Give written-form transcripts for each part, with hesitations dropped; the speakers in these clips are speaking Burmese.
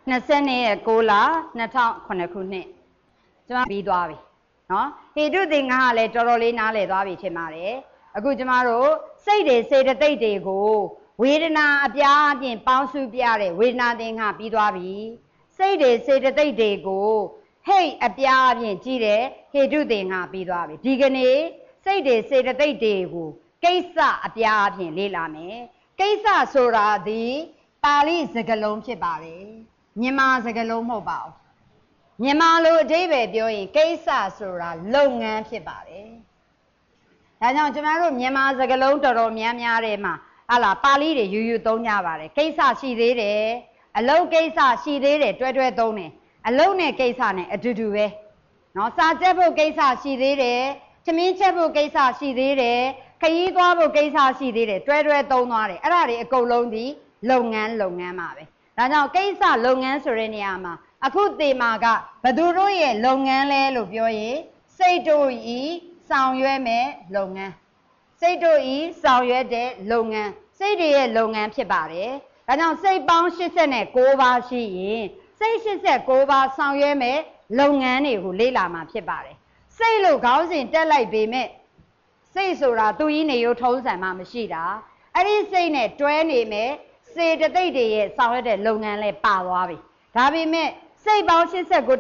20ကိုလာ2009ခုနှစ်ကျမပြီးသွားပြီနော်ဟေတုသင်္ကဟလည်းတော်တော်လေးနားလည်သွားပြီထင်ပါတယ်အခုကျမတို့စိတ်တွေစေတသိက်တွေကိုဝေဒနာအပြားအပြင်ပေါင်းစုပြတဲ့ဝေဒနာသင်္ကဟပြီးသွားပြီစိတ်တွေစေတသိက်တွေကိုဟိတ်အပြားအပြင်ကြည့်တဲ့ဟေတုသင်္ကဟပြီးသွားပြီဒီကနေ့စိတ်တွေစေတသိက်တွေကိုကိစ္စအပြားအပြင်လေ့လာမယ်ကိစ္စဆိုတာဒီပါဠိစကားလုံးဖြစ်ပါတယ်မြန်မာစကားလုံးမဟုတ်ပါဘူးမြန်မာလိုအဓိပ္ပာယ်ပြောရင်ကိစ္စဆိုတာလုပ်ငန်းဖြစ်ပါတယ်ဒါကြောင့်ကျွန်တော်တို့မြန်မာစကားလုံးတော်တော်များများတွေမှာဟာလာပါဠိတွေယူသုံးကြပါတယ်ကိစ္စရှိသေးတယ်အလုပ်ကိစ္စရှိသေးတယ်တွဲတွဲသုံးတယ်အလုပ်နဲ့ကိစ္စနဲ့အတူတူပဲเนาะစာချက်ဖို့ကိစ္စရှိသေးတယ်သမင်းချက်ဖို့ကိစ္စရှိသေးတယ်ခရီးသွားဖို့ကိစ္စရှိသေးတယ်တွဲတွဲသုံးသွားတယ်အဲ့ဒါတွေအကုန်လုံးဒီလုပ်ငန်းပါပဲဒါကြောင့်ကိစ္စလုပ်ငန်းဆိုတဲ့နေရာမှာအခုသေမာကဘသူတို့ရဲ့လုပ်ငန်းလဲလို့ပြောရင်စိတ်တို့ဤဆောင်ရွက်မဲ့လုပ်ငန်းစိတ်တို့ဤဆောင်ရွက်တဲ့လုပ်ငန်းစိတ်တွေရဲ့လုပ်ငန်းဖြစ်ပါတယ်ဒါကြောင့်စိတ်ပေါင်း89ပါးရှိရင်စိတ်89ပါးဆောင်ရွက်မဲ့လုပ်ငန်းတွေကိုလေ့လာမှာဖြစ်ပါတယ်စိတ်လို့ခေါင်းစဉ်တက်လိုက်ပေမဲ့စိတ်ဆိုတာသူကြီးနေရိုးထုံးစံမှမရှိတာအဲ့ဒီစိတ်နဲ့တွဲနေမဲ့စေတသိက်တွေရဲ့ဆောင်ရွက်တဲ့လုပ်ငန်းလဲပါသွားပြီဒါပေမဲ့စိတ်ပေါင်း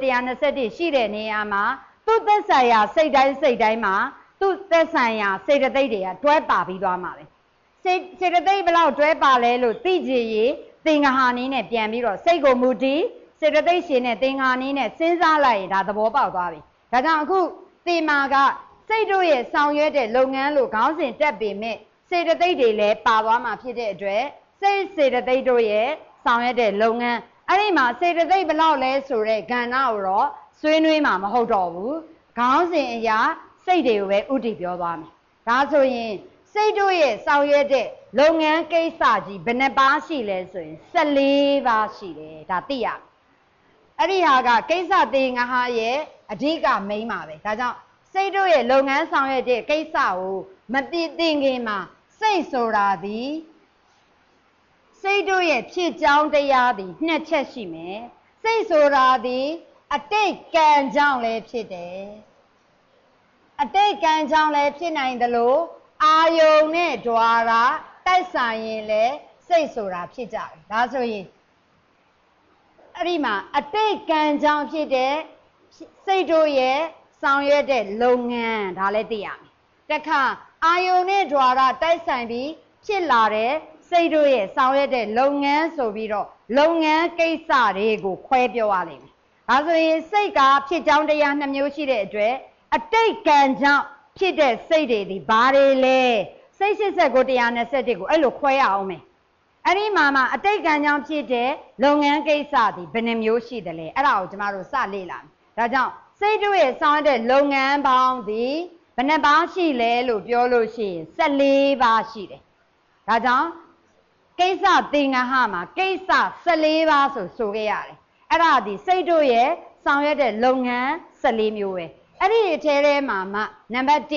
89 ရှိတဲ့နေရာမှာသူ့သက်ဆိုင်ရာစိတ်တိုင်းမှာသူ့သက်ဆိုင်ရာစေတသိက်တွေကတွဲပါပြီးသွားမှာပဲစေတသိက်ဘယ်လောက်တွဲပါလဲလို့သိကြရင်သင်္ဃဟာနည်းနဲ့ပြန်ပြီးတော့စိတ်ကိုမူတည်စေတသိက်ရှင်နဲ့သင်္ဃဟာနည်းနဲ့စဉ်းစားလိုက်ရင်ဒါသဘောပေါက်သွားပြီဒါကြောင့်အခုသင်မာကစိတ်တို့ရဲ့ဆောင်ရွက်တဲ့လုပ်ငန်းလို့ခေါင်းစဉ်တက်ပေမဲ့စေတသိက်တွေလည်းပါသွားမှာဖြစ်တဲ့အတွက်စိတ်စေတသိက်တို့ရဲ့ဆောင်ရွက်တဲ့လုပ်ငန်းအဲ့ဒီမှာစေတသိက်ဘယ်လောက်လဲဆိုတဲ့ကဏ္ဍကိုတော့ဆွေးနွေးမှာမဟုတ်တော့ဘူးခေါင်းစဉ်အရာစိတ်တွေကိုပဲဥတည်ပြောသွားမယ်ဒါဆိုရင်စိတ်တို့ရဲ့ဆောင်ရွက်တဲ့လုပ်ငန်းကိစ္စကြီးဘယ်နှပါးရှိလဲဆိုရင်14ပါးရှိတယ်ဒါသိရမယ်အဲ့ဒီဟာကကိစ္စသင်္ဃဟာရဲ့အဓိကမိန်းပါပဲဒါကြောင့်စိတ်တို့ရဲ့လုပ်ငန်းဆောင်ရွက်တဲ့ကိစ္စကိုမသိသင်ခင်မှာစိတ်ဆိုတာဒီစိတ်တို့ရဲ့ဖြစ်ကြောင်းတရားသည်နှစ်ချက်ရှိမယ်စိတ်ဆိုတာသည်အတိတ်ကံကြောင့်လည်းဖြစ်တယ်အတိတ်ကံကြောင့်လည်းဖြစ်နိုင်တယ်လို့အာယုန်နဲ့ द्वार တိုက်ဆိုင်ရင်လည်းစိတ်ဆိုတာဖြစ်ကြတယ်ဒါဆိုရင်အဲ့ဒီမှာအတိတ်ကံကြောင့်ဖြစ်တဲ့စိတ်တို့ရဲ့ဆောင်ရွက်တဲ့လုပ်ငန်းဒါလည်းသိရမယ်တခါအာယုန်နဲ့ द्वार တိုက်ဆိုင်ပြီးဖြစ်လာတဲ့စိတ်တို့ရဲ့ဆောင်ရွက်တဲ့လုပ်ငန်းဆိုပြီးတော့လုပ်ငန်းကိစ္စတွေကိုခွဲပြောရလိမ့်မယ်ဒါဆိုရင်စိတ်ကဖြစ်ကြောင်းတရား2မျိုးရှိတဲ့အတွက်အတိတ်ကံကြောင့်ဖြစ်တဲ့စိတ်တွေဒီဘာတွေလဲစိတ်89 121ကိုအဲ့လိုခွဲရအောင်မယ်အဲ့ဒီမှာအတိတ်ကံကြောင့်ဖြစ်တဲ့လုပ်ငန်းကိစ္စဒီဘယ်နှမျိုးရှိတယ်လဲအဲ့ဒါကိုကျမတို့စလေ့လာမယ်ဒါကြောင့်စိတ်တို့ရဲ့ဆောင်ရွက်တဲ့လုပ်ငန်းပေါင်းဒီဘယ်နှပါးရှိလဲလို့ပြောလို့ရှိရင်14ပါးရှိတယ်ဒါကြောင့်ကိစ္စသင်္ဃဟမှာကိစ္စ14ပါးဆိုခဲ့ရတယ်အဲ့ဒါဒီစိတ်တို့ရဲ့ဆောင်ရွက်တဲ့လုပ်ငန်း14မျိုးပဲအဲ့ဒီအထဲမှာနံပါတ်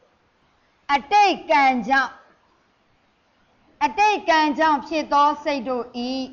1အတိတ်ကံကြောင့်ဖြစ်သောစိတ်တို့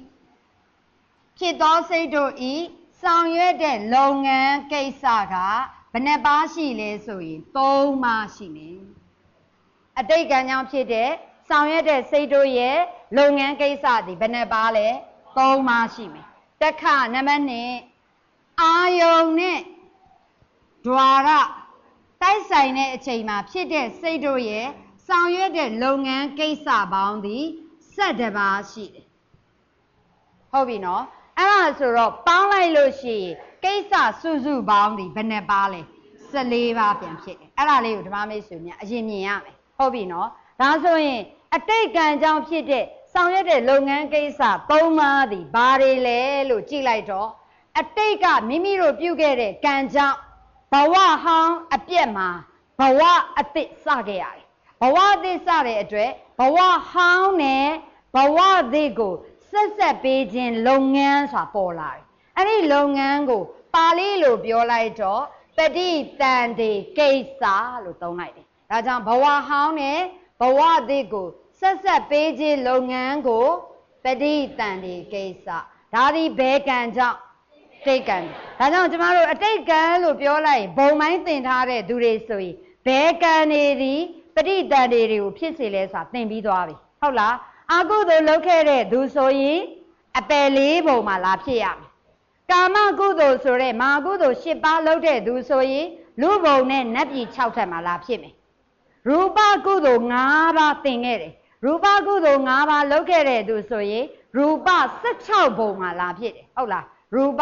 ဤဆောင်ရွက်တဲ့လုပ်ငန်းကိစ္စကဘယ်နှပါးရှိလဲဆိုရင်3ပါးရှိမယ်အတိတ်ကံကြောင့်ဖြစ်တဲ့ဆောင်ရွက်တဲ့စိတ်တို့ရဲ့လုပ်ငန်းကိစ္စဒီဘယ်နှပါးလဲ3ပါးရှိမယ်တခါနံပါတ်2အာယုန်နဲ့ द्वार တိုက်ဆိုင်တဲ့အချိန်မှာဖြစ်တဲ့စိတ်တို့ရဲ့ဆောင်ရွက်တဲ့လုပ်ငန်းကိစ္စပေါင်းဒီ12ပါးရှိတယ်ဟုတ်ပြီနော်အဲ့ဒါဆိုတော့ပေါင်းလိုက်လို့ရှိရင်ကိစ္စစုပေါင်းဒီဘယ်နှပါးလဲ14ပါးပြန်ဖြစ်တယ်အဲ့ဒါလေးကိုဓမ္မမိတ်ဆွေများအရင်မြင်ရမယ်ဟုတ်ပြီနော်ဒါဆိုရင်အတိတ်ကံကြောင့်ဖြစ်တဲ့ဆောင်ရွက်တဲ့လုပ်ငန်းကိစ္စ3ပါးဒီဘာတွေလဲလို့ကြည့်လိုက်တော့အတိတ်ကမိမိတို့ပြုခဲ့တဲ့ကံကြောင့်ဘဝဟောင်းအပြက်မှာဘဝအသစ်စခဲ့ရတယ်ဘဝအသစ်စတဲ့အတွက်ဘဝဟောင်းနဲ့ဘဝသစ်ကိုဆက်ပေးခြင်းလုပ်ငန်းဆိုတာပေါ်လာတယ်အဲ့ဒီလုပ်ငန်းကိုပါဠိလိုပြောလိုက်တော့ပဋိသန္ဓေကိစ္စလို့သုံးလိုက်တယ်ဒါကြောင့်ဘဝဟောင်းနဲ့ဘဝသစ်ကိုဆက်ပေးခြင်းလုပ်ငန်းကိုပဋိသန္ဓေကိစ္စဒါဒီဘဲကံကြောင့်တိတ်ကံဒါကြောင့်ကျမတို့အတိတ်ကံလို့ပြောလိုက်ဘုံမိုင်းသင်ထားတဲ့သူတွေဆိုရင်ဘဲကံတွေဒီပဋိသန္ဓေတွေကိုဖြစ်စေလဲဆိုတာသင်ပြီးသွားပြီဟုတ်လားအကုသိုလ်လုပ်ခဲ့တဲ့သူဆိုရင်အပယ်လေးပုံမှာလာဖြစ်ရမယ်ကာမကုသိုလ်ဆိုတဲ့မာကုသိုလ်၈ပါးလုပ်တဲ့သူဆိုရင်လူဘုံနဲ့နတ်ပြည်6ထပ်မှာလာဖြစ်မယ်ရူပကုသိုလ်5ပါးသင်ခဲ့တယ်ရူပကုသိုလ်5ပါးလုပ်ခဲ့တဲ့သူဆိုရင်ရူပ16ပုံမှာလာဖြစ်တယ်ဟုတ်လားရူပ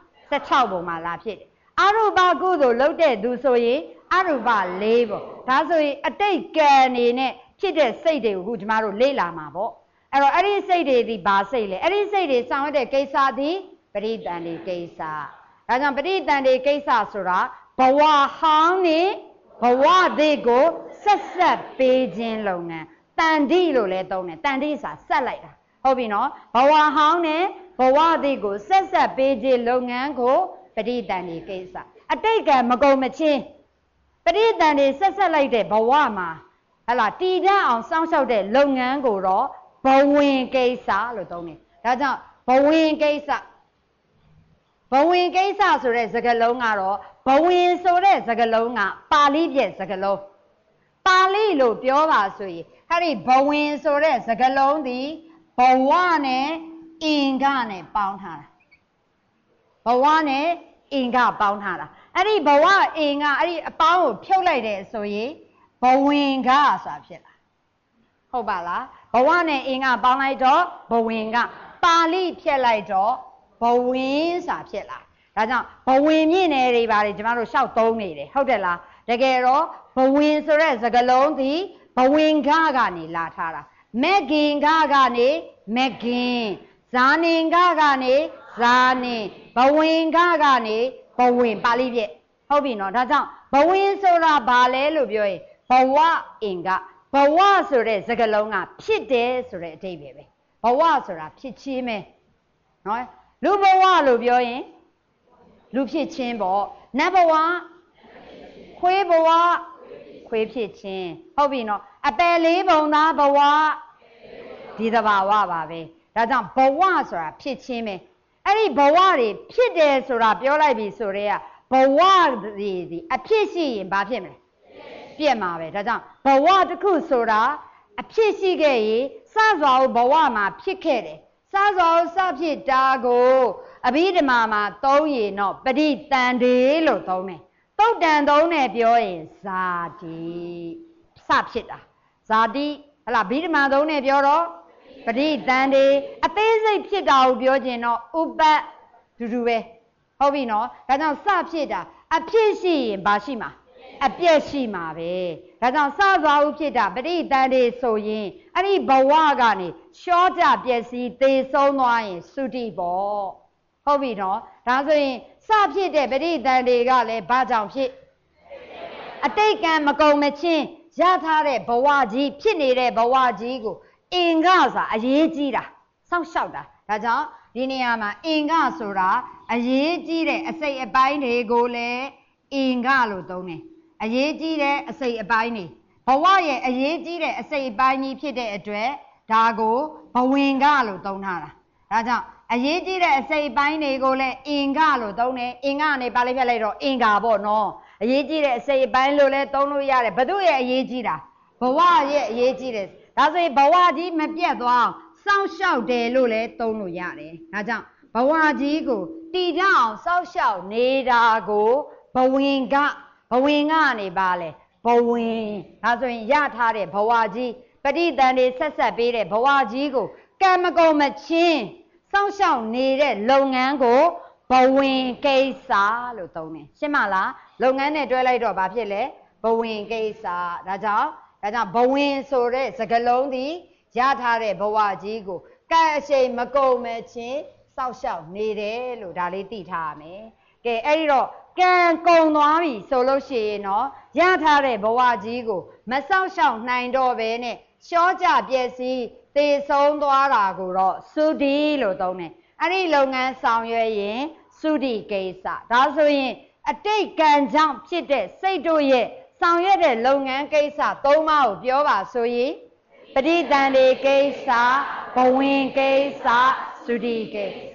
16ပုံမှာလာဖြစ်တယ်အရူပကုသိုလ်လုပ်တဲ့သူဆိုရင်အရူပ4ပုံဒါဆိုရင်အတိတ်ကံနေနဲ့ဖြစ်တဲ့စိတ်တွေကိုခုကျမတို့လေ့လာမှာပေါ့အဲ့တော့အဲ့ဒီစိတ်တွေဒီဘာစိတ်လဲအဲ့ဒီစိတ်တွေဆောင်ရတဲ့ကိစ္စဒီပရိသန္တိကိစ္စဒါကြောင့်ပရိသန္တိကိစ္စဆိုတာဘဝဟောင်းနဲ့ဘဝသေးကိုဆက်ဆက်ပေးခြင်းလုပ်ငန်းတန်တိလို့လည်းသုံးတယ်တန်တိဆိုတာဆက်လိုက်တာဟုတ်ပြီနော်ဘဝဟောင်းနဲ့ဘဝသေးကိုဆက်ဆက်ပေးခြင်းလုပ်ငန်းကိုပရိသန္တိကိစ္စအတိတ်ကမကုန်မချင်းပရိသန္တိဆက်ဆက်လိုက်တဲ့ဘဝမှာဟလာတည်တတ်အောင်စောင့်ရှောက်တဲ့လုပ်ငန်းကိုတော့ဘဝင်ကိစ္စလို့သုံးတယ်ဒါကြောင့်ဘဝင်ကိစ္စဘဝင်ကိစ္စဆိုတဲ့စကားလုံးကတော့ဘဝင်ဆိုတဲ့စကားလုံးကပါဠိပြည့်စကားလုံးပါဠိလို့ပြောပါဆိုရင်အဲ့ဒီဘဝင်ဆိုတဲ့စကားလုံးဒီဘဝနဲ့အင်္ဂနဲ့ပေါင်းထားတာဘဝနဲ့အင်္ဂပေါင်းထားတာအဲ့ဒီဘဝအင်္ဂအဲ့ဒီအပေါင်းကိုဖြုတ်လိုက်တယ်ဆိုရင်ဘဝင်ကဆိုတာဖြစ်လာဟုတ်ပါလားဘဝနဲ့အင်္ဂပေါင်းလိုက်တော့ဘဝင်ကပါဠိဖြတ်လိုက်တော့ဘဝင်စာဖြစ်လာဒါကြောင့်ဘဝင်မြင့်နယ်တွေပါတယ်ကျမတို့ရှောက်သုံးနေတယ်ဟုတ်တယ်လားတကယ်တော့ဘဝင်ဆိုတဲ့စကားလုံးဒီဘဝင်ကကနေလာထားတာမက်ကင်ကကနေမက်ကင်ဇာနင်ကကနေဇာနင်ဘဝင်ကကနေဘဝင်ပါဠိပြည့်ဟုတ်ပြီနော်ဒါကြောင့်ဘဝင်ဆိုတာဘာလဲလို့ပြောရင်ဘဝအင်္ဂဘဝဆိုတဲ့စကားလုံးကဖြစ်တယ်ဆိုတဲ့အဓိပ္ပာယ်ပဲဘဝဆိုတာဖြစ်ခြင်းပဲနော်လူဘဝလို့ပြောရင်လူဖြစ်ခြင်းပေါ့နတ်ဘဝခွေးဘဝခွေးဖြစ်ခြင်းဟုတ်ပြီနော်အပယ်လေးပုံသားဘဝဒီသဘာဝပါပဲဒါကြောင့်ဘဝဆိုတာဖြစ်ခြင်းပဲအဲ့ဒီဘဝတွေဖြစ်တယ်ဆိုတာပြောလိုက်ပြီဆိုတော့ဘဝတွေဒီအဖြစ်ရှိရင်ဘာဖြစ်မလဲပြက်မှာပဲဒါကြောင့်ဘဝတစ်ခုဆိုတာအဖြစ်ရှိခဲ့ရင်စစွာဘဝမှာဖြစ်ခဲ့တယ်စစွာစဖြစ်တာကိုအဘိဓမ္မာမှာသုံးရင်တော့ပဋိသန္ဓေလို့သုံးတယ်သုတ်တန်သုံးနဲ့ပြောရင်ဇာတိစဖြစ်တာဇာတိဟလာဗိဓမ္မာသုံးနဲ့ပြောတော့ပဋိသန္ဓေအသေးစိတ်ဖြစ်တာကိုပြောခြင်းတော့ဥပတ်တူတူပဲဟုတ်ပြီနော်ဒါကြောင့်စဖြစ်တာအဖြစ်ရှိရင်ဘာရှိမှာအပြည့်ရှိမှာပဲဒါကြောင့်စသွားဥဖြစ်တာပဋိသန္ဓေဆိုရင်အဲ့ဒီဘဝကနေရှောကြပျက်စီးသေဆုံးသွားရင်သုတိပေါ့ဟုတ်ပြီနော်ဒါဆိုရင်စဖြစ်တဲ့ပဋိသန္ဓေကလည်းဘာကြောင့်ဖြစ်အတိတ်ကံမကုန်မချင်းရထားတဲ့ဘဝကြီးဖြစ်နေတဲ့ဘဝကြီးကိုအင်္ဂစာအရေးကြီးတာစောင့်ရှောက်တာဒါကြောင့်ဒီနေရာမှာအင်္ဂဆိုတာအရေးကြီးတဲ့အစိတ်အပိုင်းတွေကိုလည်းအင်္ဂလို့သုံးတယ်အရေးကြီးတဲ့အစိတ်အပိုင်းတွေဘဝရဲ့အရေးကြီးတဲ့အစိတ်အပိုင်းကြီးဖြစ်တဲ့အတွက်ဒါကိုဘဝင်ကလို့သုံးထားတာဒါကြောင့်အရေးကြီးတဲ့အစိတ်အပိုင်းတွေကိုလည်းအင်္ဂလို့သုံးတယ်အင်္ဂနဲ့ပါဠိဖြတ်လိုက်တော့အင်္ဂါပေါ့နော်အရေးကြီးတဲ့အစိတ်အပိုင်းလို့လည်းသုံးလို့ရတယ်ဘု து ရဲ့အရေးကြီးတာဘဝရဲ့အရေးကြီးတယ်ဒါဆိုရင်ဘဝကြီးမပြတ်သွားအောင်စောင့်ရှောက်တယ်လို့လည်းသုံးလို့ရတယ်ဒါကြောင့်ဘဝကြီးကိုတည်ကြအောင်စောင့်ရှောက်နေတာကိုဘဝင်ကနေပါလေဘဝင်ဒါဆိုရင်ရထားတဲ့ဘဝကြီးပဋိသန္ဓေဆက်ဆက်ပေးတဲ့ဘဝကြီးကိုကံမကုန်မချင်းစောင့်ရှောက်နေတဲ့လုပ်ငန်းကိုဘဝင်ကိစ္စလို့သုံးတယ်ရှင်းမလားလုပ်ငန်းနဲ့တွဲလိုက်တော့ဘာဖြစ်လဲဘဝင်ကိစ္စဒါကြောင့်ဘဝင်ဆိုတဲ့စကားလုံးဒီရထားတဲ့ဘဝကြီးကိုကံအရှိန်မကုန်မချင်းစောင့်ရှောက်နေတယ်လို့ဒါလေးသိထားရမယ်ကဲအဲ့ဒီတော့ကံကုန်သွားပြီဆိုလို့ရှိရင်တော့ရထားတဲ့ဘဝကြီးကိုမစောင့်ရှောက်နိုင်တော့ဘဲနဲ့ရှောကြပျက်စီးသေဆုံးသွားတာကိုတော့သုတိလို့သုံးတယ်အဲ့ဒီလုပ်ငန်းဆောင်ရွက်ရင်သုတိကိစ္စဒါဆိုရင်အတိတ်ကံကြောင့်ဖြစ်တဲ့စိတ်တို့ရဲ့ဆောင်ရွက်တဲ့လုပ်ငန်းကိစ္စ၃ပါးကိုပြောပါဆိုရင်ပဋိသန္ဓေကိစ္စဘဝင်ကိစ္စသုတိကိစ္စ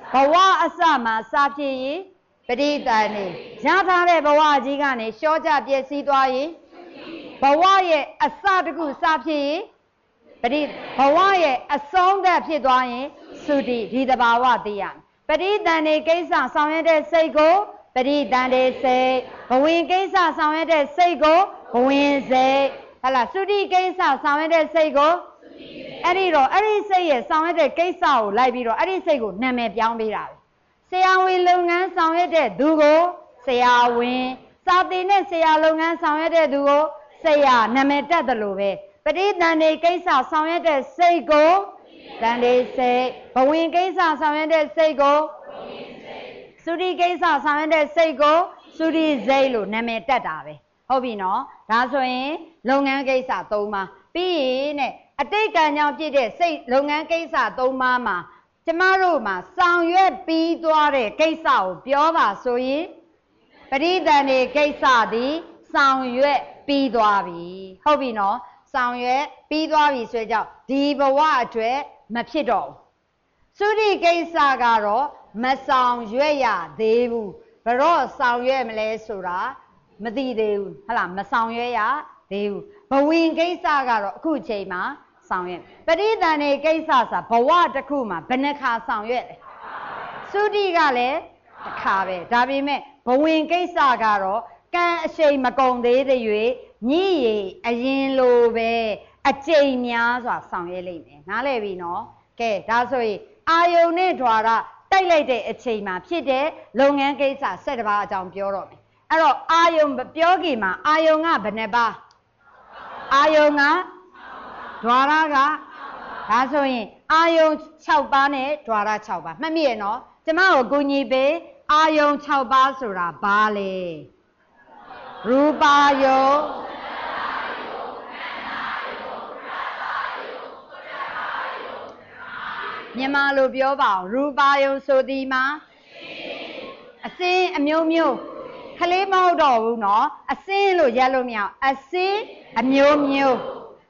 ဘဝအစမှာစာဖြစ်ရင်ပရိသန်နေရထားတဲ့ဘဝကြီးကနေရှောကြပြည့်စည်သွားရင်ဘဝရဲ့အစတခုစာဖြစ်ရင်ဘဝရဲ့အဆုံးသတ်ဖြစ်သွားရင်သုတိဒီတဘာဝသိရမယ်ပရိသန်နေကိစ္စဆောင်ရွက်တဲ့စိတ်ကိုပရိသန်နေစိတ်ဘဝင်ကိစ္စဆောင်ရွက်တဲ့စိတ်ကိုဘဝင်စိတ်ဟလာသုတိကိစ္စဆောင်ရွက်တဲ့စိတ်ကိုအဲ့ဒီတော့အဲ့ဒီစိတ်ရဲ့ဆောင်ရွက်တဲ့ကိစ္စကိုလိုက်ပြီးတော့အဲ့ဒီစိတ်ကိုနာမည်ပြောင်းပေးတာပဲဆရာဝန်လုပ်ငန်းဆောင်ရွက်တဲ့သူကိုဆရာဝန်စာသင်တဲ့ဆရာလုပ်ငန်းဆောင်ရွက်တဲ့သူကိုဆရာနာမည်တက်တယ်လို့ပဲပရိသန်နေကိစ္စဆောင်ရွက်တဲ့စိတ်ကိုတန်လေးစိတ်ဘဝင်ကိစ္စဆောင်ရွက်တဲ့စိတ်ကိုသုတိကိစ္စဆောင်ရွက်တဲ့စိတ်ကိုသုတိစိတ်လို့နာမည်တက်တာပဲဟုတ်ပြီနော်ဒါဆိုရင်လုပ်ငန်းကိစ္စ၃ပါးပြီးရင်နဲ့အတိတ်ကံကြောင့်ဖြစ်တဲ့စိတ်လုပ်ငန်းကိစ္စ၃ပါးမှာကျမတို့မှာဆောင်ရွက်ပြီးသွားတဲ့ကိစ္စကိုပြောပါဆိုရင်ပရိသန်နေကိစ္စသည်ဆောင်ရွက်ပြီးသွားပြီဟုတ်ပြီနော်ဆောင်ရွက်ပြီးသွားပြီဆိုကြောင့်ဒီဘဝအတွက်မဖြစ်တော့ဘူးသုတိကိစ္စကတော့မဆောင်ရွက်ရသေးဘူးဘရော့ဆောင်ရွက်မလဲဆိုတာမသိသေးဘူးဟုတ်လားမဆောင်ရွက်ရသေးဘူးဘဝင်ကိစ္စကတော့အခုချိန်မှာဆောင်ရွက်ပရိသန်နေကိစ္စဆိုဘဝတစ်ခုမှာဘယ်နှခါဆောင်ရွက်လဲသုတိကလည်းတစ်ခါပဲဒါပေမဲ့ဘဝင်ကိစ္စကတော့ကံအရှိန်မကုန်သေးတဲ့၍ညည်ရအရင်လိုပဲအကျိန်များစွာဆောင်ရွက်လိမ့်မယ်နားလည်ပြီနော်ကဲဒါဆိုရင်အာယုန်နဲ့ဓွာရတိုက်လိုက်တဲ့အချိန်မှာဖြစ်တဲ့လုပ်ငန်းကိစ္စ7ပါးအကြောင်းပြောတော့မယ်အဲ့တော့အာယုန်ပြောခင်မှာအာယုန်ကဘယ်နှပါအာယုန်ကဓွာရကဒါဆိုရင်အာယုန်6ပါးနဲ့ဓွာရ6ပါးမှတ်မိရနော်ကျမကိုကူညီပေးအာယုန်6ပါးဆိုတာဘာလဲရူပါယုန်မြန်မာလိုပြောပါအောင်ရူပါယုန်ဆိုဒီမှာအစင်းအမျိုးမျိုးခလေးမဟုတ်တော့ဘူးနော်အစင်းလို့ရက်လို့မရအစင်းအမျိုးမျိုး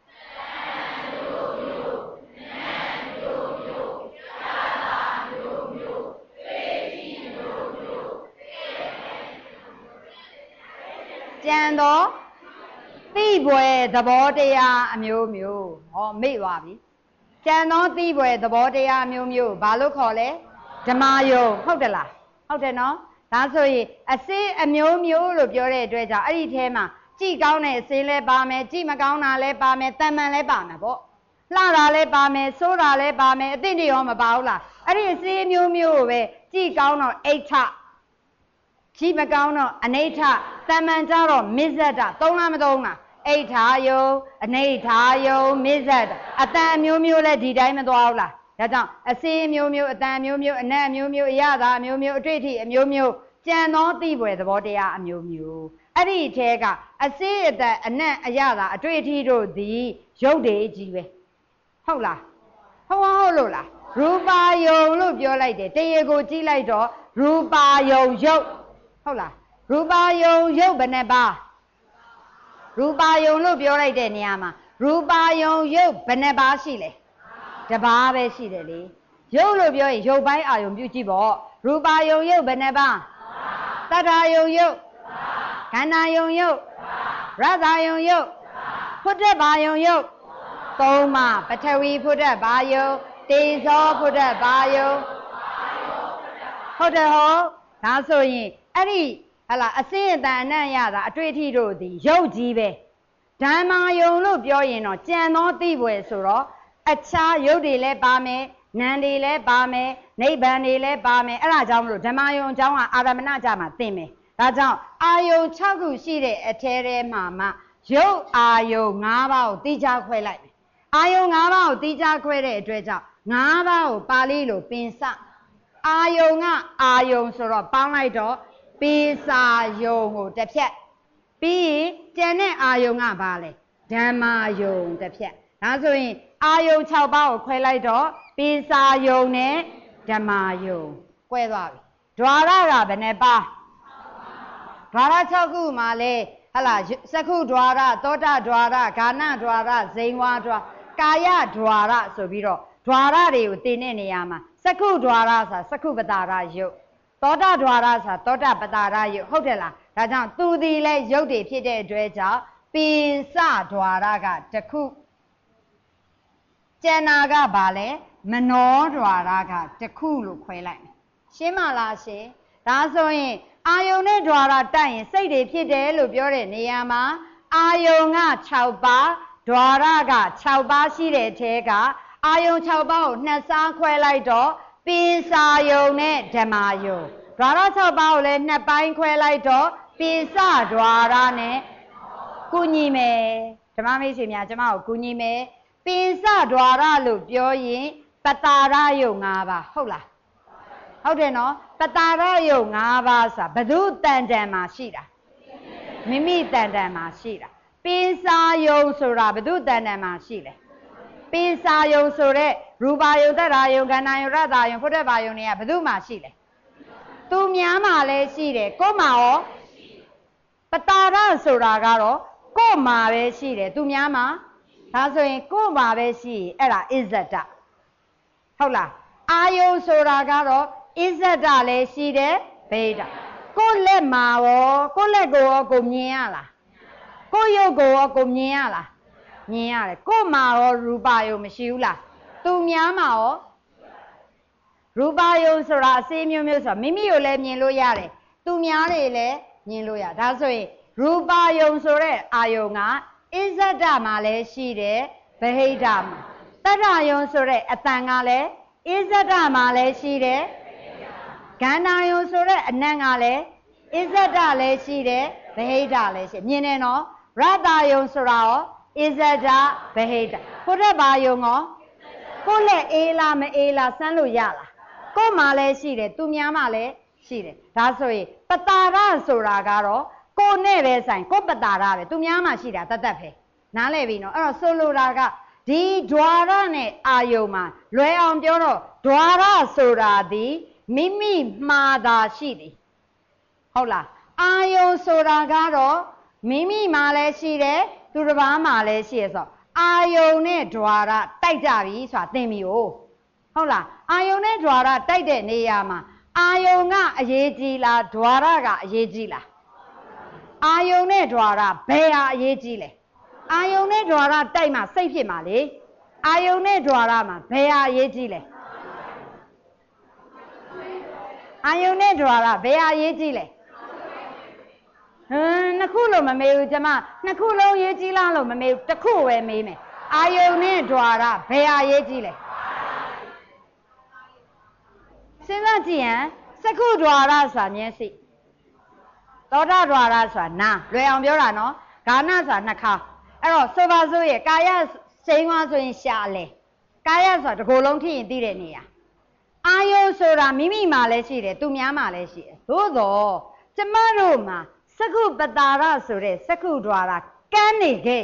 ကျန်တော့သိပွဲသဘောတရားအမျိုးမျိုးဟောမေ့သွားပြီကျန်သောသိပွဲသဘောတရားအမျိုးမျိုးဘာလို့ခေါ်လဲဓမ္မယုံဟုတ်တယ်လားဟုတ်တယ်နော်ဒါဆိုရင်အစေးအမျိုးမျိုးလို့ပြောတဲ့အတွက်ကြောင့်အဲ့ဒီထဲမှာကြည်ကောင်းတဲ့အစေးလည်းပါမယ်ကြည်မကောင်းတာလည်းပါမယ်တန်မှန်လည်းပါမယ်ပေါ့လှတာလည်းပါမယ်ဆိုးတာလည်းပါမယ်အသင့်တွေရောမပါဘူးလားအဲ့ဒီအစေးအမျိုးမျိုးကိုပဲကြည်ကောင်းတော့အိဋ္ဌကြည်မကောင်းတော့အနိဋ္ဌတန်မှန်ကြတော့မစ္ဆဒသုံးလားမသုံးလားအိဋ္ဌာယုံအနိဋ္ဌာယုံမစ္ဆဒအတန်အမျိုးမျိုးလည်းဒီတိုင်းမသွားဘူးလားဒါကြောင့်အစေးအမျိုးမျိုးအတန်အမျိုးမျိုးအနတ်အမျိုးမျိုးအရသာအမျိုးမျိုးအတွေ့အထိအမျိုးမျိုးကြံသောသိပွဲသဘောတရားအမျိုးမျိုးအဲ့ဒီထဲကအစေးအတန်အနတ်အရသာအတွေ့အထိတို့သည်ရုပ်တွေကြီးပဲဟုတ်လားဟုတ်လို့လားရူပါယုံလို့ပြောလိုက်တယ်တရားကိုကြည့်လိုက်တော့ရူပါယုံရုပ်ဟုတ်လားရူပါယုံရုပ်ဘယ်နှပါရူပါယုံလို့ပြောလိုက်တဲ့နေရာမှာရူပါယုံရုပ်ဘယ်နှပါရှိလဲတစ်ပါးပဲရှိတယ်လေရုပ်လို့ပြောရင်ရုပ်ပိုင်းအာယုံပြုကြည့်ပေါ့ရူပါယုံရုပ်ဘယ်နှပါသတ္တယုံရုပ်ခန္ဓာယုံရုပ်ရသယုံရုပ်ဖုဒ္ဓဘာယုံရုပ်သုံးပါပထဝီဖုဒ္ဓဘာယုံတေဇောဖုဒ္ဓဘာယုံဟုတ်တယ်ဟုတ်ဒါဆိုရင်အဲ့ဒီဟလာအစင်းအတန်အနံ့ရတာအတွေ့အထိတို့သည်ရုပ်ကြီးပဲဓမ္မာယုံလို့ပြောရင်တော့ကြံသောသိပွဲဆိုတော့အခြားရုပ်တွေလည်းပါမယ်နာမ်တွေလည်းပါမယ်နိဗ္ဗာန်တွေလည်းပါမယ်အဲ့ဒါကြောင့်မလို့ဓမ္မယုံအကြောင်းကအာရမဏကြမှာသင်မယ်ဒါကြောင့်အာယုံ6ခုရှိတဲ့အထဲထဲမှာရုပ်အာယုံ5ပါးကိုတိကျခွဲလိုက်မယ်အာယုံ5ပါးကိုတိကျခွဲတဲ့အတွက်ကြောင့်5ပါးကိုပါဠိလိုပင်စအာယုံကအာယုံဆိုတော့ပေါင်းလိုက်တော့ပိစာယုံကိုတစ်ဖြတ်ပြီးရင်ကျန်တဲ့အာယုံကဘာလဲဓမ္မာယုံတစ်ဖြတ်ဒါဆိုရင်အာယုံ6ပါးကိုခွဲလိုက်တော့ပိစာယုံနဲ့ဓမ္မာယုံကွဲသွားပြီဓွာရကဘယ်နှပါဓွာရ6ခုမှာလဲဟလာစက္ခုဓွာရသောတာဓွာရဂာနဓွာရဇိန်ဝါဓွာကာယဓွာရဆိုပြီးတော့ဓွာရတွေကိုသင်တဲ့နေရာမှာစက္ခုဒွါရဆိုတာစက္ခုပတာရယုတ်သောတာဒွါရဆိုတာသောတာပတာရယုတ်ဟုတ်တယ်လားဒါကြောင့်သူဒီလဲယုတ်တွေဖြစ်တဲ့အတွက်ကြောင့်ပိစဒွါရကတစ်ခုကျန်နာကဘာလဲမနောဒွါရကတစ်ခုလို့ခွဲလိုက်မယ်ရှင်းမလားရှင်ဒါဆိုရင်အာယုန်နဲ့ဒွါရတိုက်ရင်စိတ်တွေဖြစ်တယ်လို့ပြောတဲ့နေရာမှာအာယုန်က6ပါးဒွါရက6ပါးရှိတဲ့အထဲကအာယုန်6ပါးကိုနှစ်စားခွဲလိုက်တော့ပိစာယုန်နဲ့ဓမ္မယုန်ဒွါရ6ပါးကိုလည်းနှစ်ပိုင်းခွဲလိုက်တော့ပိစဒွါရနဲ့ကုညီမယ်ဓမ္မမိတ်ဆွေများကျမကိုကုညီမယ်ပိစဒွါရလို့ပြောရင်ပတာရယုန်5ပါးဟုတ်လားဟုတ်တယ်နော်ပတာရယုတ်5ပါးဆိုတာဘဒုတန်တန်မှာရှိတာမိမိတန်တန်မှာရှိတာပိစာယုတ်ဆိုတာဘဒုတန်တန်မှာရှိတယ်ပိစာယုတ်ဆိုတဲ့ရူပါယုတ်တရာယုတ်ခန္ဓာယုတ်ရတယုတ်ဖုဒ္ဓဘာယုတ်တွေကဘဒုမှာရှိတယ်သူများမှာလည်းရှိတယ်ကို့မှာရောပတာရဆိုတာကတော့ကို့မှာပဲရှိတယ်သူများမှာဒါဆိုရင်ကို့မှာပဲရှိအဲ့ဒါအစ္ဆဒဟုတ်လားအာယုဆိုတာကတော့အစ္ဆဒလည်းရှိတယ်ဗေဒကိုယ်လက်မှာရောကိုယ်လက်ကိုရောကိုမြင်ရလားကိုယ်ရုပ်ကိုရောကိုမြင်ရလားမြင်ရတယ်ကိုယ်မှာရောရူပယုံမရှိဘူးလားသူများမှာရောရူပယုံဆိုတာအစေးမျိုးမျိုးဆိုတာမိမိကိုလည်းမြင်လို့ရတယ်သူများတွေလည်းမြင်လို့ရဒါဆိုရင်ရူပယုံဆိုတဲ့အာယုံကအစ္ဆဒမှာလည်းရှိတယ်ဗဟိတမှာတတ္တယုံဆိုတဲ့အတန်ကလည်းအစ္ဆဒမှာလည်းရှိတယ်ကန္နာယုံဆိုတဲ့အနံ့ကလည်းအစ္ဆဒလည်းရှိတယ်ဗဟိတလည်းရှိမြင်နေနော်ရတယုံဆိုတာရောအစ္ဆဒဗဟိတဖုဒ္ဓဘာယုံရောကိုယ်လက်အေးလားမအေးလားစမ်းလို့ရလားကိုယ်မှာလည်းရှိတယ်သူများမှာလည်းရှိတယ်ဒါဆိုရင်ပတာရဆိုတာကတော့ကိုယ်နဲ့ပဲဆိုင်ကိုယ်ပတာရပဲသူများမှာရှိတာတတ်ပဲနားလည်ပြီနော်အဲ့တော့ဆိုလိုတာကဒီဒွါရနဲ့အာယုံမှာလွယ်အောင်ပြောတော့ဒွါရဆိုတာဒီမိမိမှားတာရှိတယ်ဟုတ်လားအာယုံဆိုတာကတော့မိမိမှာလည်းရှိတယ်သူတစ်ပါးမှာလည်းရှိရဆိုအာယုံနဲ့ဒွါရတိုက်ကြပြီဆိုတာသိပြီဟုတ်လားအာယုံနဲ့ဒွါရတိုက်တဲ့နေရာမှာအာယုံကအရေးကြီးလားဒွါရကအရေးကြီးလားအာယုံနဲ့ဒွါရဘယ်ဟာအရေးကြီးလဲအာယုံနဲ့ဒွါရတိုက်မှစိတ်ဖြစ်မှာလေအာယုံနဲ့ဒွါရမှာဘယ်ဟာအရေးကြီးလဲအာယုံနဲ့ဒွါရဘယ်ဟာအရေးကြီးလဲနှစ်ခုလို့မမေးဘူးကျမနှစ်ခုလုံးရေးကြီးလားလို့မမေးဘူးတစ်ခုပဲမေးမယ်အာယုံနဲ့ဒွါရဘယ်ဟာအရေးကြီးလဲစဉ်းစားကြည့်ရင်စက္ခုဒွါရဆိုတာမျက်စိသောတာဒွါရဆိုတာနားလွယ်အောင်ပြောတာနော်ဂါနဆိုတာနှာခေါင်းအဲ့တော့ဆိုပါစို့ရဲ့ကာယစိမ်းဝါဆိုရင်ရှာလေကာယဆိုတာတစ်ကိုယ်လုံးထိရင်သိတဲ့နေရာအာယုဆိုတာမိမိမှာလည်းရှိတယ်သူများမှာလည်းရှိတယ်သို့တော့ကျမတို့မှာစက္ခုပတာရဆိုတဲ့စက္ခုဒွါရကန်းနေခဲ့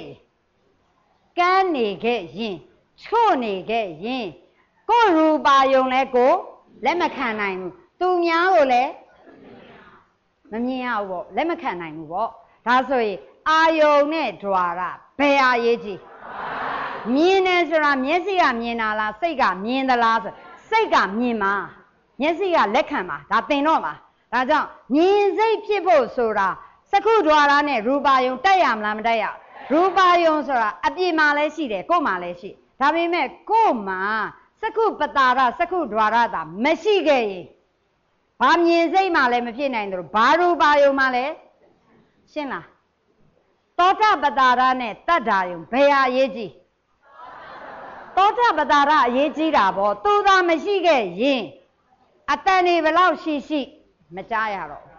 ရင်ချို့နေခဲ့ရင်ကိုယ်ရူပါယုံလဲကိုလက်မခံနိုင်ဘူးသူများကိုလည်းမမြင်ရဘူးပေါ့လက်မခံနိုင်ဘူးပေါ့ဒါဆိုရင်အာယုံနဲ့ဒွါရဘယ်ဟာရေးကြည့်မြင်တယ်ဆိုတာမျက်စိကမြင်တာလားစိတ်ကမြင်သလားဆိုစိတ်ကမြင်မှာမျက်စိကလက်ခံမှာဒါသင်တော့မှာဒါကြောင့်မြင်စိတ်ဖြစ်ဖို့ဆိုတာစက္ခုဒွါရနဲ့ရူပါယုံတိုက်ရမလားမတိုက်ရရူပါယုံဆိုတာအပြစ်မှာလည်းရှိတယ်ကိုယ်မှာလည်းရှိဒါပေမဲ့ကိုယ်မှာစက္ခုပတာရစက္ခုဒွါရတာမရှိခဲ့ရင်ဘာမြင်စိတ်မှလည်းမဖြစ်နိုင်တယ်လို့ဘာရူပါယုံမှလည်းရှင်းလားသောတာပတာရနဲ့တတ္တာယုံဘယ်ဟာအရေးကြီးသောတာပတာရအရေးကြီးတာပေါ့သူသာမရှိခဲ့ရင်အတန်နေဘလောက်ရှိမကြားရတော့